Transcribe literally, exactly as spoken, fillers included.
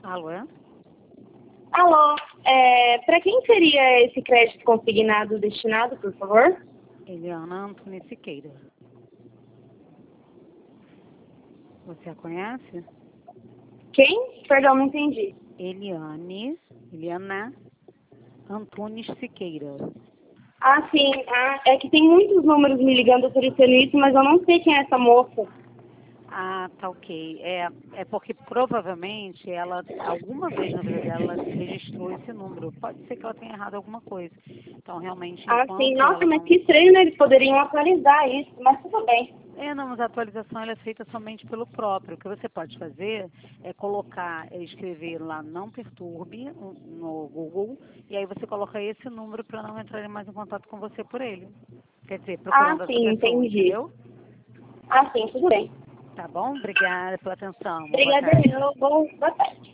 Alô? Alô, é, para quem seria esse crédito consignado destinado, por favor? Eliana Antônio Siqueira. Você a conhece? Quem? Perdão, não entendi. Eliane, Eliana Antunes Siqueira. Ah, sim. Ah, é que tem muitos números me ligando oferecendo isso, mas eu não sei quem é essa moça. Ah, tá ok. É, é porque provavelmente ela, alguma vez na vida dela, ela registrou esse número. Pode ser que ela tenha errado alguma coisa. Então, realmente, Ah, sim. enquanto Nossa, ela mas não... que estranho, né? Eles poderiam atualizar isso, mas tudo bem. É, não, mas a atualização ela é feita somente pelo próprio. O que você pode fazer é colocar, é escrever lá não perturbe um, no Google, e aí você coloca esse número para não entrarem mais em contato com você por ele. Quer dizer, Ah, procurando essa sim, pessoa, entendi. entendeu? Ah, sim, tudo bem. Tá bom? Obrigada pela atenção. Uma boa Obrigada, tarde. eu. Boa boa tarde.